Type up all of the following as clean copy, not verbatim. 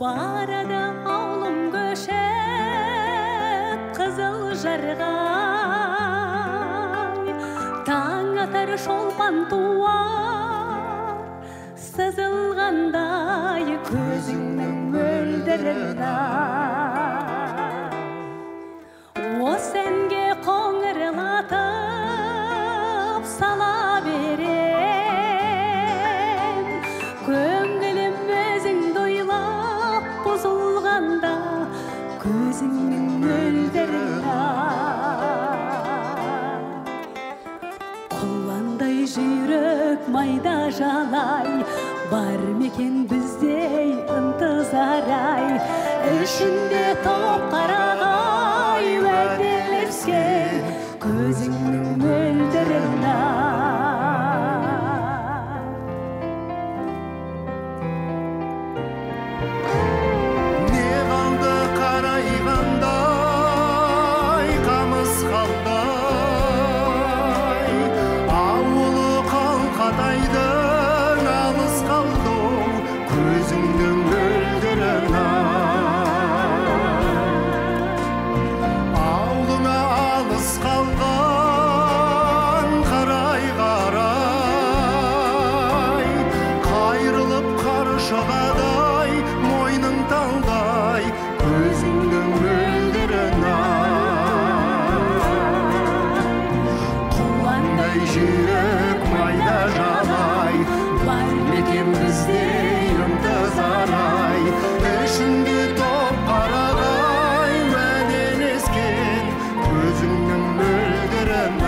Barada aulum köşep kızıl jargay, taң atar şolpan tuar sızılganday közüңнің мөлдірін o senге қоңырлатып сала берем, көңілім өзіңді ойлап бұзылғанда көзіңнің мөлдірін құландай жүрек майда жалай, бар мекен біздей ынтызарай, ішінде топ қарағай уәделескен көзіңнің мөлдірін не қалды қарайғандай қамыс қалдай, ауылы қалқатайдың алыс қалды көзіңнің мөлдірін ауылыңа алыс қалған қарай-қарай, қайрылып қаршығадай мойның талдай көзіңнің мөлдірін құландай жүрек майда жалай, бар мекен біздей ынтызарай, ішінде топ қарағай уәделескен көзіңнің мөлдірін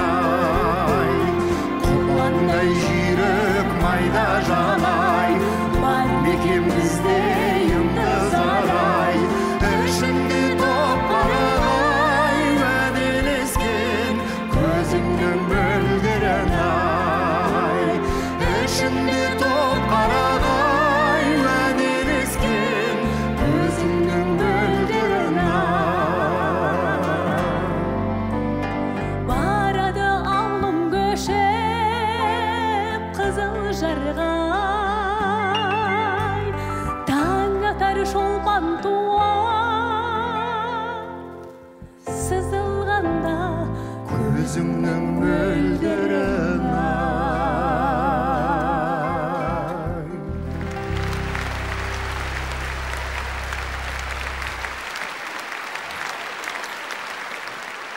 құландай жүрек майда жалай, бар мекен біздей ынтызарай, ішінде топ қарағай уәделескен көзіңнің мөлдірін ішінде топ қарағай уәделескен көзіңнің мөлдірін барады аулым көшеп қызыл жарғай, таң атар шолпан туар сызылғанда көзіңнің